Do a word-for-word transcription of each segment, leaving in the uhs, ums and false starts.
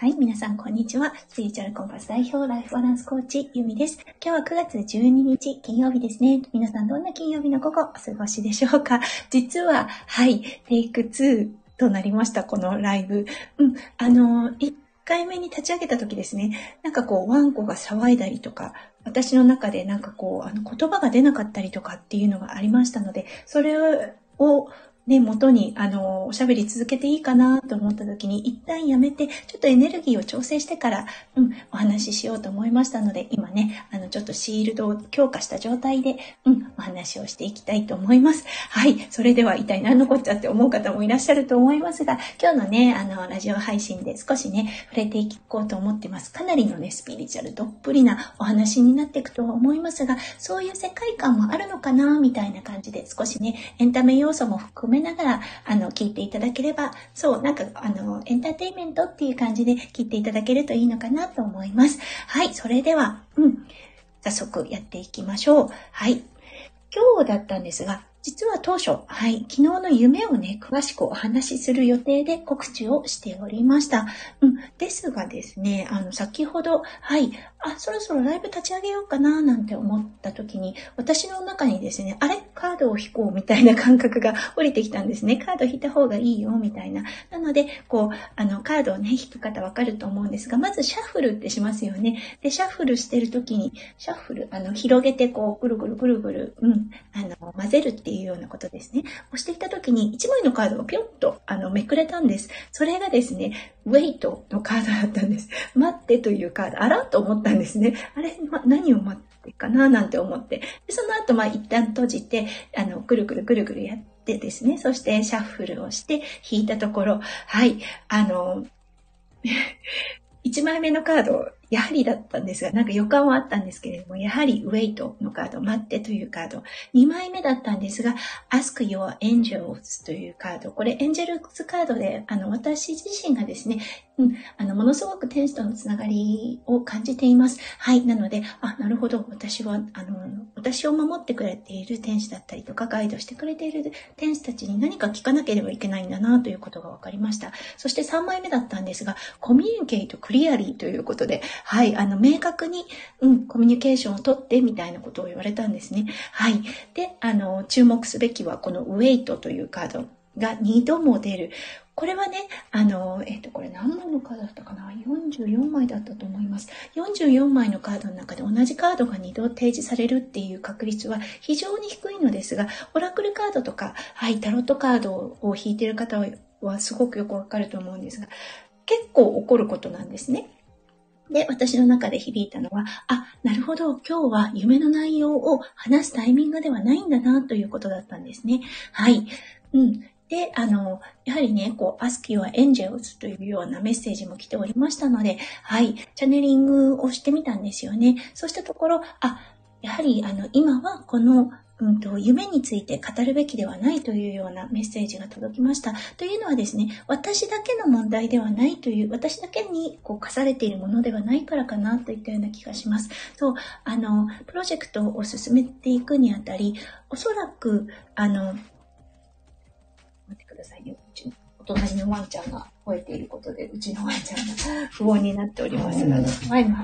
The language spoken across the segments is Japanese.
はい、皆さんこんにちは。スピリチュアルコンパス代表ライフバランスコーチゆみです。今日はくがつじゅうににち金曜日ですね。皆さんどんな金曜日の午後お過ごしでしょうか。実ははい、テイクツーとなりました、このライブ。うん、あのいっかいめに立ち上げた時ですね、なんかこうワンコが騒いだりとか、私の中でなんかこうあの言葉が出なかったりとかっていうのがありましたので、それをね、元に、あの、おしゃべり続けていいかなと思った時に、一旦やめて、ちょっとエネルギーを調整してから、うん、お話ししようと思いましたので、今ね、あの、ちょっとシールドを強化した状態で、うん、お話をしていきたいと思います。はい。それでは、一体何のこっちゃって思う方もいらっしゃると思いますが、今日のね、あの、ラジオ配信で少しね、触れていこうと思ってます。かなりのね、スピリチュアルどっぷりなお話になっていくとは思いますが、そういう世界観もあるのかな、みたいな感じで、少しね、エンタメ要素も含めながら、あの、聞いていただければ、そう、なんか、あの、エンターテインメントっていう感じで聞いていただけるといいのかなと思います。はい、それでは、うん、早速やっていきましょう。はい。今日だったんですが、実は当初、はい、昨日の夢をね、詳しくお話しする予定で告知をしておりました。うん、ですがですね、あの、先ほど、はい、あ、そろそろライブ立ち上げようかな、なんて思った時に、私の中にですね、あれカードを引こうみたいな感覚が降りてきたんですね。カード引いた方がいいよ、みたいな。なので、こう、あの、カードをね、引く方わかると思うんですが、まずシャッフルってしますよね。で、シャッフルしてる時に、シャッフル、あの、広げて、こう、ぐるぐるぐるぐる、うん、あの、混ぜるっていうようなことですね。押していた時にいちまいのカードがピョンとあのめくれたんです。それがですね、ウェイトのカードだったんです。待ってというカード、あらと思ったんですね。あれ、ま、何を待ってかななんて思って。でその後、まあ、一旦閉じて、あの、ぐるぐるぐるぐるやってですね、そしてシャッフルをして引いたところ、はい、あの、いちまいめのカード、やはりだったんですが、なんか予感はあったんですけれども、やはりウェイトのカード、待ってというカード、にまいめだったんですが、Ask Your Angels というカード、これエンジェルズカードで、あの、私自身がですね、うん、あの、ものすごく天使とのつながりを感じています。はい。なので、あ、なるほど。私は、あの、私を守ってくれている天使だったりとか、ガイドしてくれている天使たちに何か聞かなければいけないんだなということが分かりました。そしてさんまいめだったんですが、コミュニケートクリアリーということで、はい。あの、明確に、うん、コミュニケーションをとってみたいなことを言われたんですね。はい。で、あの、注目すべきは、このウェイトというカードがにども出る。これはね、あの、えっと、これ何枚のカードだったかな ?よんじゅうよんまいだったと思います。よんじゅうよんまいのカードの中で同じカードがにど提示されるっていう確率は非常に低いのですが、オラクルカードとか、はい、タロットカードを引いている方はすごくよくわかると思うんですが、結構起こることなんですね。で、私の中で響いたのは、あ、なるほど、今日は夢の内容を話すタイミングではないんだな、ということだったんですね。はい。うん。で、あの、やはりね、こう、Ask Your Angels というようなメッセージも来ておりましたので、はい、チャネリングをしてみたんですよね。そうしたところ、あ、やはり、あの、今はこの、うんと、夢について語るべきではないというようなメッセージが届きました。というのはですね、私だけの問題ではないという、私だけにこう課されているものではないからかなといったような気がします。そう、あの、プロジェクトを進めていくにあたり、おそらく、あの、待ってくださいね。うちのお隣のワンちゃんが吠えていることで、うちのワンちゃんが不穏になっておりますが、前の、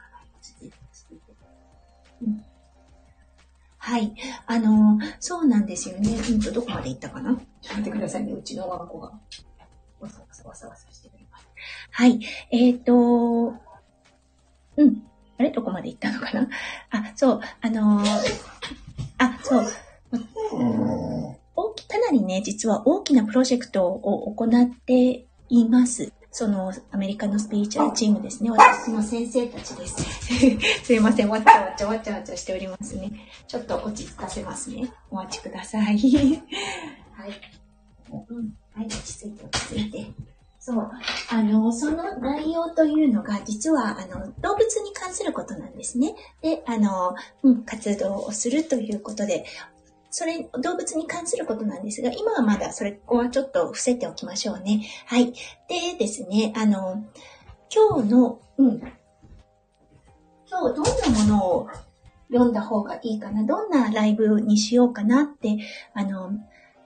うんはい。あの、そうなんですよね。うんと、どこまで行ったかな？ちょっと待ってくださいね。うちの我が子が。わさわさわさわさしております。はい。えっと、うん。あれどこまで行ったのかな？あ、そう。あのー、あ、そう。大き、かなりね、実は大きなプロジェクトを行っています。そのアメリカのスピリチュアルチームですね。私の先生たちです。すいません。わちゃわちゃわちゃわちゃしておりますね。ちょっと落ち着かせますね。お待ちください。はい。うん。はい。落ち着いて落ち着いて。そう。あの、その内容というのが、実は、あの、動物に関することなんですね。で、あの、うん、活動をするということで、それ、動物に関することなんですが、今はまだそれ、ここはちょっと伏せておきましょうね。はい。でですね、あの、今日の、うん、今日どんなものを読んだ方がいいかな、どんなライブにしようかなって、あの、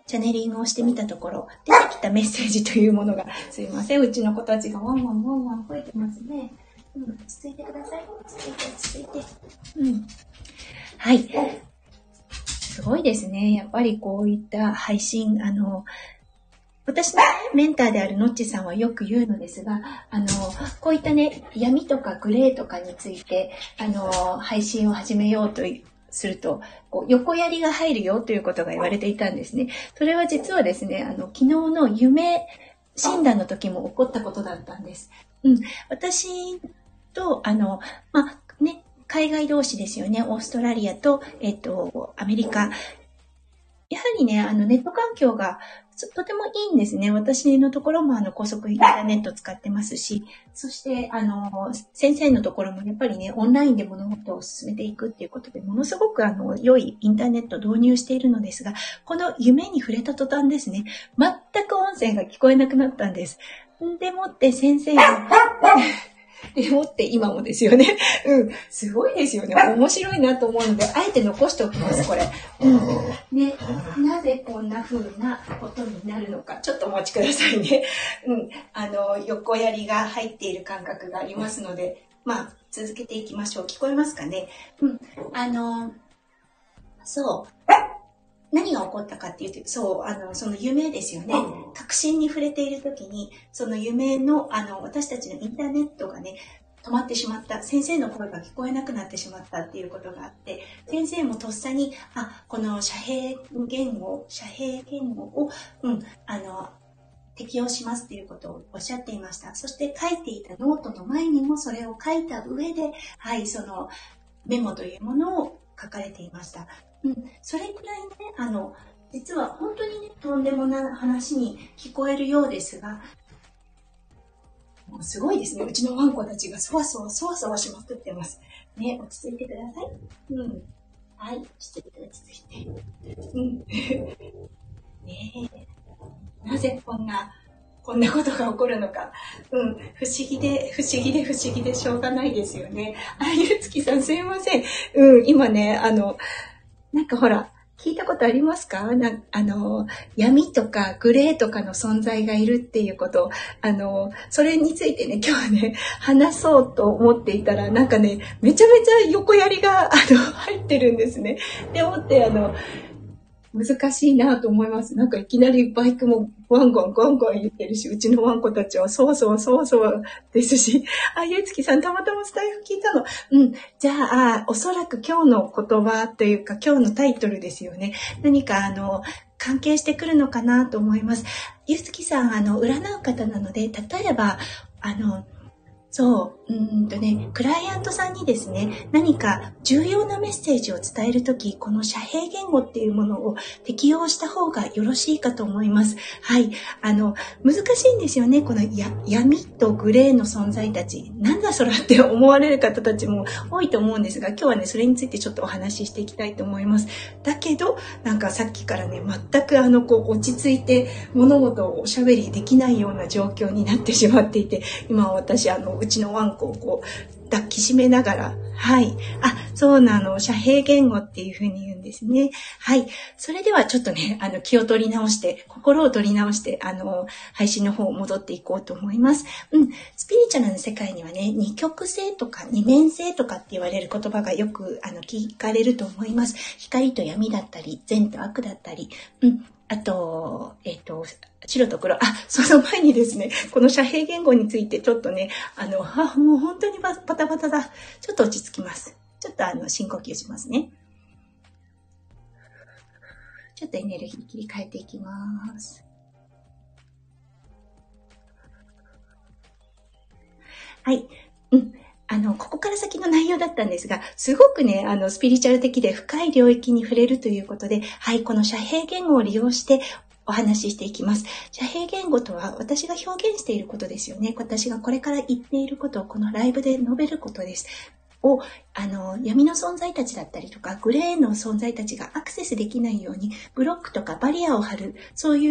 チャネリングをしてみたところ、出てきたメッセージというものが、すいません、うちの子たちがワンワンワンワン吠えてますね。うん、落ち着いてください。落ち着いて、落ち着いて。うん。はい。すごいですね。やっぱりこういった配信、あの、私のメンターであるのっちさんはよく言うのですが、あの、こういったね、闇とかグレーとかについて、あの、配信を始めようとすると、こう横槍が入るよということが言われていたんですね。それは実はですね、あの、昨日の夢診断の時も起こったことだったんです。うん。私と、あの、まあ、ね、海外同士ですよね。オーストラリアと、えっと、アメリカ。やはりね、あの、ネット環境がとてもいいんですね。私のところもあの高速インターネット使ってますし、そしてあの先生のところもやっぱりね、オンラインで物事を進めていくっていうことで、ものすごくあの良いインターネットを導入しているのですが、この夢に触れた途端ですね、全く音声が聞こえなくなったんです。でもって先生にでもって今もですよね。うん。すごいですよね。面白いなと思うので、あえて残しておきます、これ。うん。ね、なぜこんな風なことになるのか、ちょっとお待ちくださいね。うん。あの、横槍が入っている感覚がありますので、まあ、続けていきましょう。聞こえますかね。うん。あの、そう。何が起こったかっていうと、そう、あの、その夢ですよね。確信に触れているときに、その夢の、あの、私たちのインターネットがね、止まってしまった。先生の声が聞こえなくなってしまったっていうことがあって、先生もとっさに、あ、この遮蔽言語、遮蔽言語を、うん、あの、適用しますっていうことをおっしゃっていました。そして書いていたノートの前にもそれを書いた上で、はい、そのメモというものを書かれていました。うん、それくらいね、あの、実は本当にね、とんでもない話に聞こえるようですが、もうすごいですね。うちのワンコたちがそわそわそわそわしまくってます。ね、落ち着いてください。うん。はい、落ち着いて、落ち着いて。うん。ねえ、なぜこんな、こんなことが起こるのか。うん。不思議で、不思議で不思議でしょうがないですよね。あ、ゆうつきさんすいません。うん、今ね、あの、なんかほら、聞いたことありますか？なあの、闇とかグレーとかの存在がいるっていうこと、あの、それについてね、今日はね、話そうと思っていたら、なんかね、めちゃめちゃ横槍が、あの、入ってるんですね。で思って、あの、難しいなと思います。なんかいきなりバイクもワンゴンゴンゴン言ってるし、うちのワンコたちはそわそわそわそわですし、あ、ゆうつきさんたまたまスタイフ聞いたの。うん。じゃあ、おそらく今日の言葉というか今日のタイトルですよね。何かあの、関係してくるのかなと思います。ゆうつきさん、あの、占う方なので、例えば、あの、そう、うんとね、クライアントさんにですね、何か重要なメッセージを伝えるとき、この遮蔽言語っていうものを適用した方がよろしいかと思います。はい。あの、難しいんですよね。このや闇とグレーの存在たち。なんだそらって思われる方たちも多いと思うんですが、今日はね、それについてちょっとお話ししていきたいと思います。だけど、なんかさっきからね、全くあの、こう、落ち着いて物事をおしゃべりできないような状況になってしまっていて、今私、あの、うちのワンコをこう抱きしめながら、はい。あ、そうなの、遮蔽言語っていう風に言うんですね。はい。それではちょっとね、あの、気を取り直して、心を取り直して、あの、配信の方戻っていこうと思います。うん。スピリチュアルな世界にはね、二極性とか二面性とかって言われる言葉がよく、あの、聞かれると思います。光と闇だったり、善と悪だったり、うん。あと、えっと、白と黒。あ、その前にですね、この遮蔽言語についてちょっとね、あの、あ、もう本当にバタバタだ。ちょっと落ち着きます。ちょっとあの、深呼吸しますね。ちょっとエネルギー切り替えていきます。はい。うん。あの、ここから先の内容だったんですが、すごくね、あの、スピリチュアル的で深い領域に触れるということで、はい、この遮蔽言語を利用してお話ししていきます。遮蔽言語とは私が表現していることですよね。私がこれから言っていることをこのライブで述べることです。を、あの、闇の存在たちだったりとか、グレーの存在たちがアクセスできないように、ブロックとかバリアを張る、そういう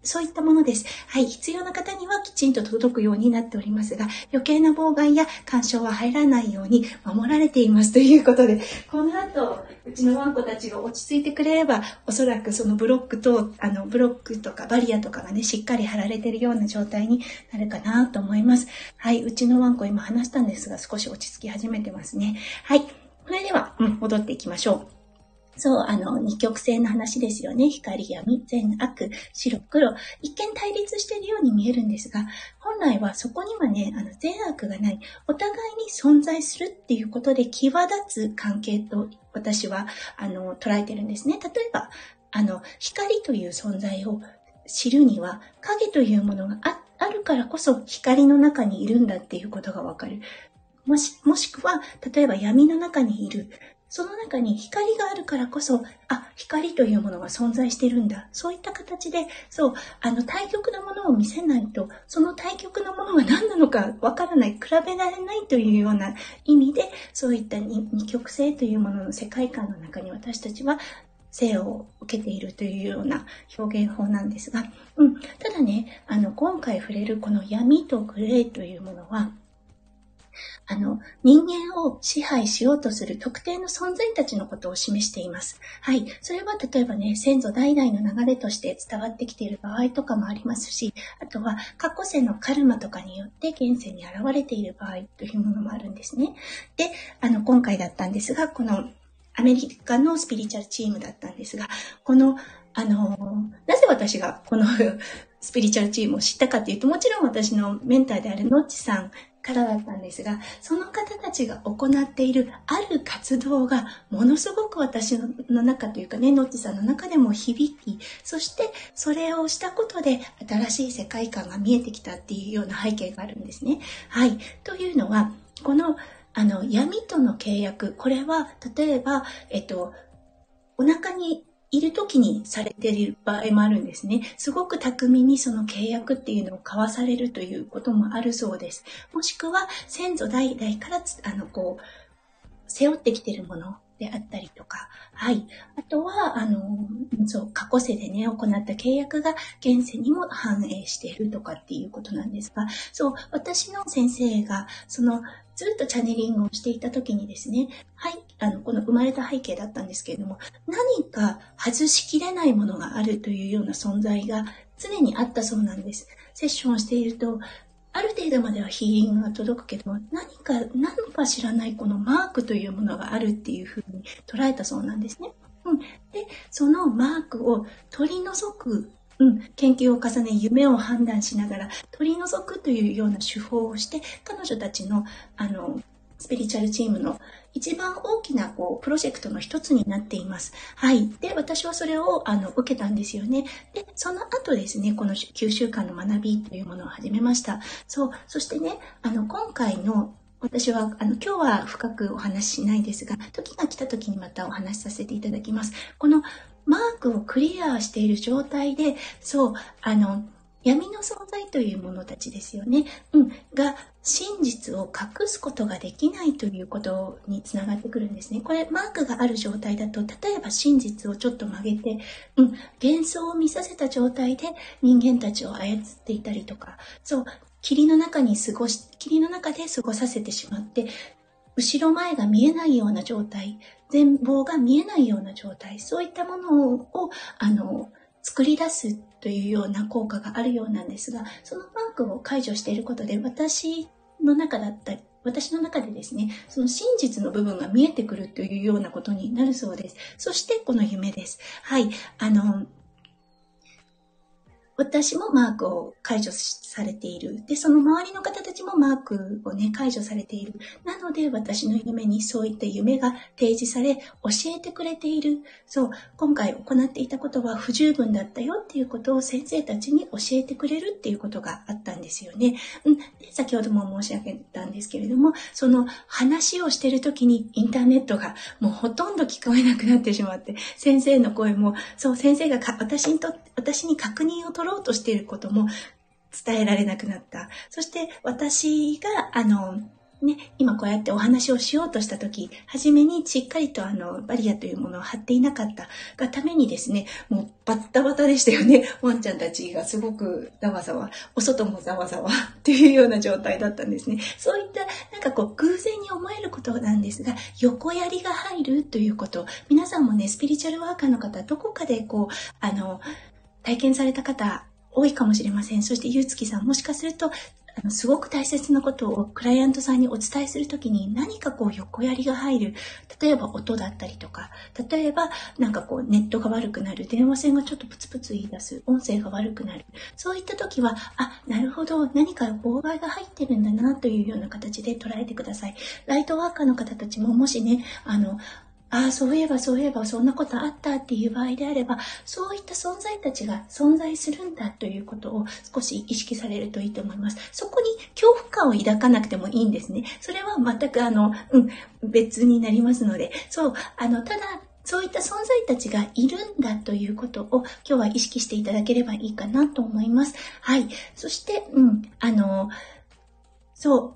そういったものです。はい。必要な方にはきちんと届くようになっておりますが、余計な妨害や干渉は入らないように守られていますということで、この後、うちのワンコたちが落ち着いてくれれば、おそらくそのブロックと、あの、ブロックとかバリアとかがね、しっかり張られているような状態になるかなと思います。はい。うちのワンコ今話したんですが、少し落ち着き始めてますね。はい。それでは、うん、戻っていきましょう。そう、あの、二極性の話ですよね。光、闇、善、悪、白、黒。一見対立しているように見えるんですが、本来はそこにはね、あの、善悪がない、お互いに存在するっていうことで際立つ関係と私は、あの、捉えてるんですね。例えば、あの、光という存在を知るには、影というものが あ, あるからこそ光の中にいるんだっていうことがわかる。もし、もしくは、例えば闇の中にいる。その中に光があるからこそ、あ、光というものが存在しているんだ。そういった形で、そう、あの、対極のものを見せないと、その対極のものが何なのかわからない、比べられないというような意味で、そういった二極性というものの世界観の中に私たちは、生を受けているというような表現法なんですが、うん、ただね、あの、今回触れるこの闇とグレーというものは、あの、人間を支配しようとする特定の存在たちのことを示しています。はい。それは例えばね、先祖代々の流れとして伝わってきている場合とかもありますし、あとは過去世のカルマとかによって現世に現れている場合というものもあるんですね。で、あの、今回だったんですが、このアメリカのスピリチュアルチームだったんですが、この、あの、なぜ私がこのスピリチュアルチームを知ったかというと、もちろん私のメンターであるノッチさんからだったんですが、その方たちが行っているある活動がものすごく私の中というかね、ノッチさんの中でも響き、そしてそれをしたことで新しい世界観が見えてきたっていうような背景があるんですね。はい。というのは、このあの闇との契約、これは例えば、えっと、お腹にいる時にされている場合もあるんですね。すごく巧みにその契約っていうのを交わされるということもあるそうです。もしくは先祖代々からあのこう背負ってきているものであったりとか、はい。あとは、あの、そう、過去世でね、行った契約が現世にも反映しているとかっていうことなんですが、そう、私の先生が、その、ずっとチャネリングをしていた時にですね、はい、あの、この生まれた背景だったんですけれども、何か外しきれないものがあるというような存在が常にあったそうなんです。セッションをしていると、ある程度まではヒーリングが届くけども、何か、何か知らないこのマークというものがあるっていうふうに捉えたそうなんですね。うん。で、そのマークを取り除く、うん、研究を重ね、夢を判断しながら取り除くというような手法をして、彼女たちの、あの、スピリチュアルチームの一番大きなこうプロジェクトの一つになっています。はい。で、私はそれをあの受けたんですよね。で、その後ですね、このきゅうしゅうかんの学びというものを始めました。そう。そしてね、あの、今回の私は、あの、今日は深くお話ししないですが、時が来た時にまたお話しさせていただきます。このマークをクリアしている状態で、そう、あの、闇の存在というものたちですよね。うん。が、真実を隠すことができないということにつながってくるんですね。これ、マークがある状態だと、例えば真実をちょっと曲げて、うん、幻想を見させた状態で人間たちを操っていたりとか、そう、霧の中に過ごし、霧の中で過ごさせてしまって、後ろ前が見えないような状態、全貌が見えないような状態、そういったものを、あの、作り出すというような効果があるようなんですが、そのマークを解除していることで、私の中だったり、私の中でですね、その真実の部分が見えてくるというようなことになるそうです。そしてこの夢です。はい。あの、私もマークを解除されている。で、その周りの方たちもマークをね、解除されている。なので、私の夢にそういった夢が提示され、教えてくれている。そう、今回行っていたことは不十分だったよっていうことを先生たちに教えてくれるっていうことがあったんですよね。うん、で先ほども申し上げたんですけれども、その話をしているときにインターネットがもうほとんど聞こえなくなってしまって、先生の声も、そう、先生がか私にとって、私に確認を取ろうとしていることも伝えられなくなった。そして私が、あの、 ね、今こうやってお話をしようとしたとき、初めにしっかりとあの、バリアというものを張っていなかったがためにですね、もうバッタバタでしたよね。ワンちゃんたちがすごくざわざわ、お外もざわざわっていうような状態だったんですね。そういった、なんかこう、偶然に思えることなんですが、横やりが入るということ、皆さんもね、スピリチュアルワーカーの方、どこかでこう、あの、体験された方、多いかもしれません。そして、ゆうつきさん、もしかすると、あのすごく大切なことをクライアントさんにお伝えするときに何かこう横やりが入る。例えば音だったりとか、例えばなんかこうネットが悪くなる、電話線がちょっとプツプツ言い出す、音声が悪くなる。そういったときは、あ、なるほど、何か妨害が入ってるんだなというような形で捉えてください。ライトワーカーの方たちももしね、あの、ああ、そういえばそういえばそんなことあったっていう場合であれば、そういった存在たちが存在するんだということを少し意識されるといいと思います。そこに恐怖感を抱かなくてもいいんですね。それは全くあの、うん、別になりますので、そう、あの、ただ、そういった存在たちがいるんだということを今日は意識していただければいいかなと思います。はい。そして、うん、あの、そう、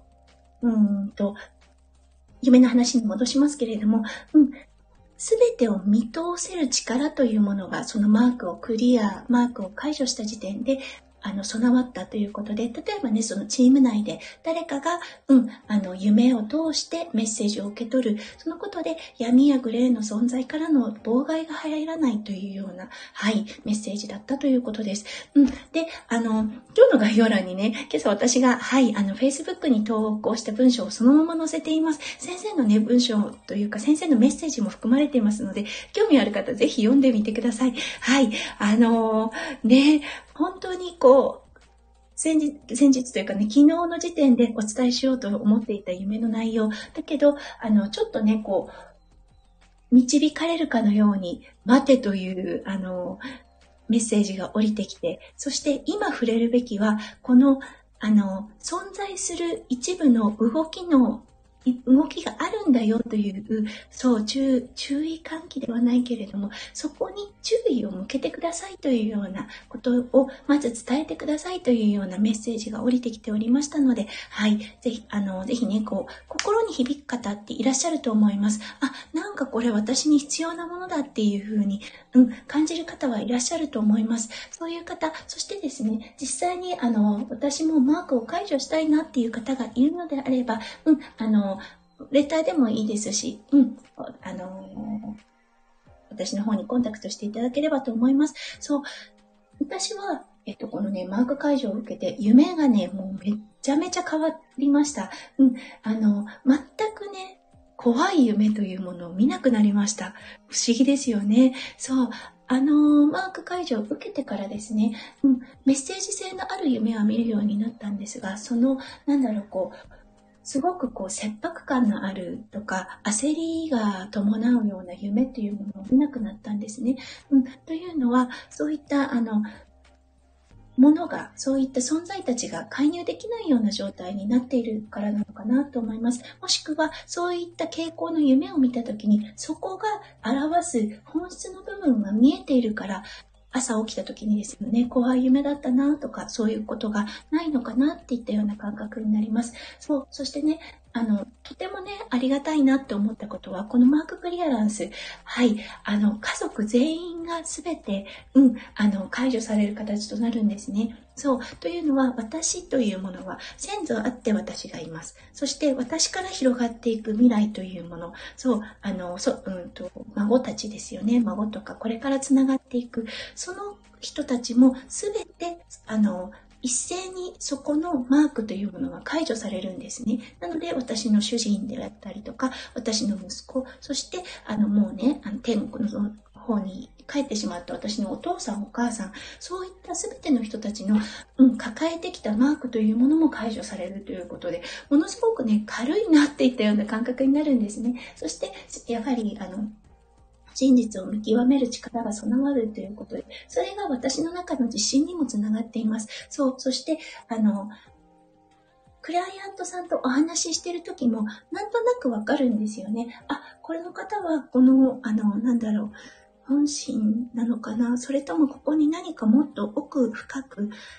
うんと、夢の話に戻しますけれども、うん、すべてを見通せる力というものが、そのマークをクリア、マークを解除した時点で、あの、備わったということで、例えばね、そのチーム内で誰かが、うん、あの、夢を通してメッセージを受け取る。そのことで闇やグレーの存在からの妨害が入らないというような、はい、メッセージだったということです。うん。で、あの、今日の概要欄にね、今朝私が、はい、あの、Facebook に投稿した文章をそのまま載せています。先生のね、文章というか、先生のメッセージも含まれていますので、興味ある方、ぜひ読んでみてください。はい、あのー、ね、本当にこう、先日、先日というかね、昨日の時点でお伝えしようと思っていた夢の内容。だけど、あの、ちょっとね、こう、導かれるかのように、待てという、あの、メッセージが降りてきて、そして今触れるべきは、この、あの、存在する一部の動きの動きがあるんだよという、そう、注、注意喚起ではないけれども、そこに注意を向けてくださいというようなことを、まず伝えてくださいというようなメッセージが降りてきておりましたので、はい、ぜひ、あの、ぜひね、こう、心に響く方っていらっしゃると思います。あ、なんかこれ私に必要なものだっていうふうに、うん、感じる方はいらっしゃると思います。そういう方、そしてですね、実際に、あの、私もマークを解除したいなっていう方がいるのであれば、うん、あの、レターでもいいですし、うん、あのー、私の方にコンタクトしていただければと思います。そう、私は、えっと、このね、マーク解除を受けて、夢がね、もうめっちゃめちゃ変わりました。うん、あの、全くね、怖い夢というものを見なくなりました。不思議ですよね。そう。あのー、マーク解除を受けてからですね、うん、メッセージ性のある夢は見るようになったんですが、その、なんだろう、こう、すごくこう切迫感のあるとか焦りが伴うような夢というものを見なくなったんですね。うん、というのはそういったあのものが、そういった存在たちが介入できないような状態になっているからなのかなと思います。もしくはそういった傾向の夢を見たときにそこが表す本質の部分が見えているから朝起きた時にですよね、怖い夢だったなとか、そういうことがないのかなっていったような感覚になります。そう、そしてね、あの、とてもね、ありがたいなって思ったことは、このマーククリアランス、はい、あの、家族全員がすべて、うん、あの、解除される形となるんですね。そう、というのは、私というものは、先祖あって私がいます。そして、私から広がっていく未来というもの、そう、あの、そ、うんと、孫たちですよね、孫とか、これからつながっていく、その人たちもすべて、あの、一斉にそこのマークというものが解除されるんですね。なので、私の主人であったりとか、私の息子、そして、あの、もうね、あの天国の方に帰ってしまった私のお父さん、お母さん、そういったすべての人たちの、うん、抱えてきたマークというものも解除されるということで、ものすごくね、軽いなっていったような感覚になるんですね。そして、やはり、あの、真実を見極める力が備わるということで、それが私の中の自信にもつながっています。そう、そして、あの、クライアントさんとお話ししている時も、なんとなくわかるんですよね。あ、これの方は、この、あの、なんだろう、本心なのかな、それともここに何かもっと奥深く、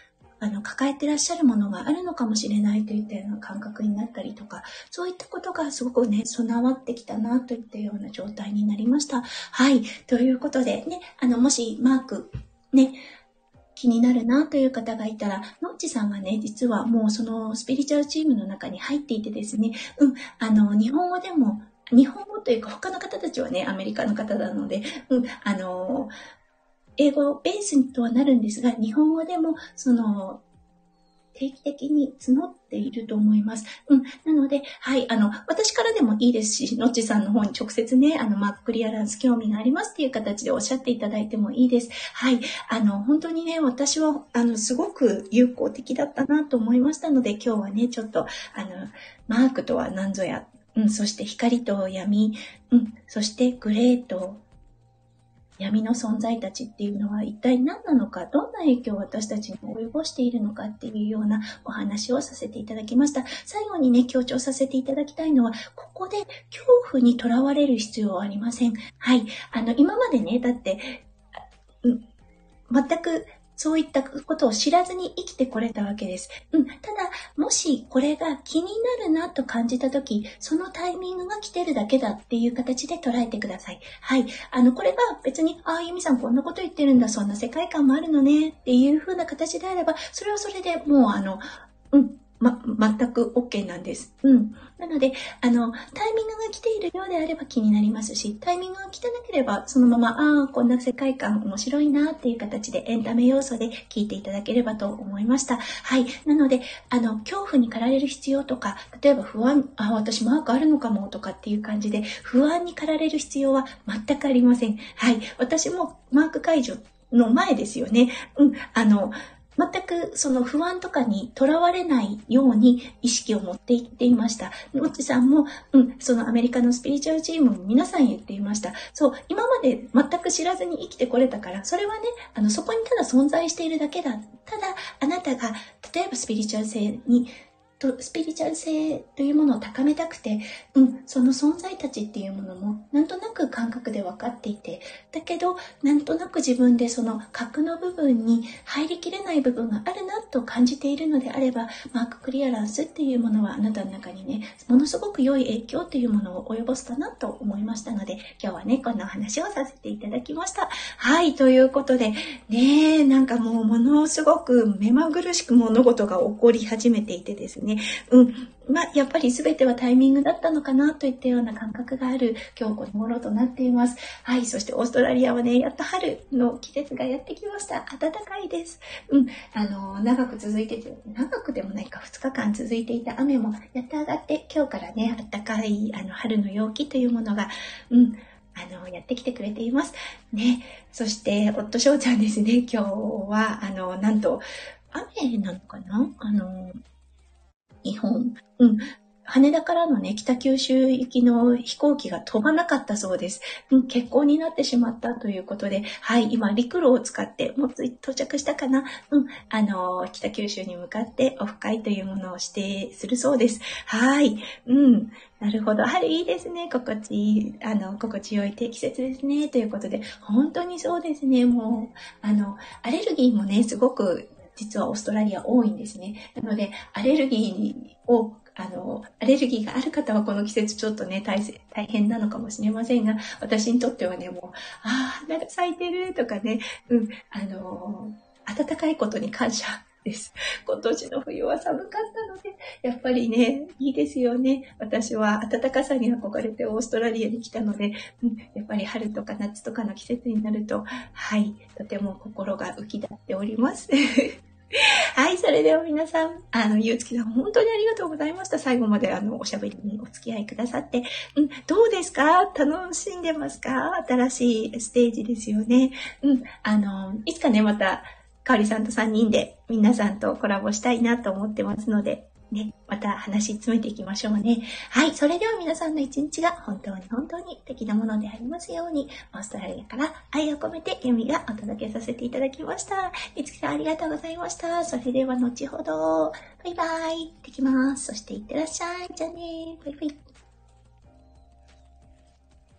あの、抱えてらっしゃるものがあるのかもしれないといったような感覚になったりとか、そういったことがすごくね、備わってきたなといったような状態になりました。はい。ということでね、あの、もしマーク、ね、気になるなという方がいたら、のっちさんがね、実はもうそのスピリチュアルチームの中に入っていてですね、うん、あの、日本語でも、日本語というか他の方たちはね、アメリカの方なので、うん、あの、英語ベースとはなるんですが、日本語でも、その、定期的に募っていると思います。うん。なので、はい、あの、私からでもいいですし、のっちさんの方に直接ね、あの、マーククリアランス興味がありますっていう形でおっしゃっていただいてもいいです。はい。あの、本当にね、私は、あの、すごく有効的だったなと思いましたので、今日はね、ちょっと、あの、マークとは何ぞや、うん、そして光と闇、うん、そしてグレーと、闇の存在たちっていうのは一体何なのか、どんな影響を私たちに及ぼしているのかっていうようなお話をさせていただきました。最後にね、強調させていただきたいのは、ここで恐怖にとらわれる必要はありません。はい。あの、今までね、だって、うん、全くそういったことを知らずに生きてこれたわけです。うん。ただ、もしこれが気になるなと感じたとき、そのタイミングが来てるだけだっていう形で捉えてください。はい。あの、これが別に、ああ、ゆみさんこんなこと言ってるんだ、そんな世界観もあるのねっていう風な形であれば、それはそれでもうあの、うん。ま、全く OK なんです。うん。なので、あの、タイミングが来ているようであれば気になりますし、タイミングが来てなければ、そのまま、ああ、こんな世界観面白いなっていう形でエンタメ要素で聞いていただければと思いました。はい。なので、あの、恐怖に駆られる必要とか、例えば不安、あ、私マークあるのかもとかっていう感じで、不安に駆られる必要は全くありません。はい。私もマーク解除の前ですよね。うん。あの、全くその不安とかにとらわれないように意識を持っていっていました。のっちさんも、うん、そのアメリカのスピリチュアルチームも皆さん言っていました。そう、今まで全く知らずに生きてこれたから、それはね、あの、そこにただ存在しているだけだ。ただ、あなたが、例えばスピリチュアル性に、とスピリチュアル性というものを高めたくて、うん、その存在たちっていうものもなんとなく感覚で分かっていて、だけどなんとなく自分でその核の部分に入りきれない部分があるなと感じているのであれば、マーククリアランスっていうものはあなたの中にね、ものすごく良い影響っていうものを及ぼすかなと思いましたので、今日はね、こんなお話をさせていただきました。はい、ということで、ね、なんかもうものすごく目まぐるしく物事が起こり始めていてですね、うん。まあ、やっぱり全てはタイミングだったのかなといったような感覚がある今日この頃となっています。はい。そしてオーストラリアはね、やっと春の季節がやってきました。暖かいです。うん。あの、長く続いてて、長くでもないかふつかかん続いていた雨もやっと上がって、今日からね、暖かいあの春の陽気というものが、うん。あの、やってきてくれています。ね。そして、夫翔ちゃんですね。今日は、あの、なんと、雨なのかなあの、日本、うん。羽田からのね、北九州行きの飛行機が飛ばなかったそうです。うん、欠航になってしまったということで、はい、今陸路を使って、もうつい到着したかなうん、あの、北九州に向かってオフ会というものを指定するそうです。はい、うん。なるほど。春いいですね。心地いい、あの、心地よい季節ですね。ということで、本当にそうですね。もう、あの、アレルギーもね、すごく、実はオーストラリア多いんですね。なので、アレルギーを、あの、アレルギーがある方はこの季節ちょっとね、大, 大変なのかもしれませんが、私にとってはね、もう、ああ、なんか咲いてるとかね、うん、あの、暖かいことに感謝です。今年の冬は寒かったので、やっぱりね、いいですよね。私は暖かさに憧れてオーストラリアに来たので、うん、やっぱり春とか夏とかの季節になると、はい、とても心が浮き立っております。はい、それでは皆さん、あの、ゆうつきさん、本当にありがとうございました。最後まで、あの、おしゃべりにお付き合いくださって。うん、どうですか？楽しんでますか？新しいステージですよね。うん、あの、いつかね、また、かおりさんとさんにんで、皆さんとコラボしたいなと思ってますので、ね、また話詰めていきましょうね。はい、それでは皆さんの一日が本当に本当に素敵なものでありますように、オーストラリアから愛を込めてユミがお届けさせていただきました。いつきさんありがとうございました。それでは後ほど、バイバイ。行ってきます。そしていってらっしゃい。じゃあね。バイバイ。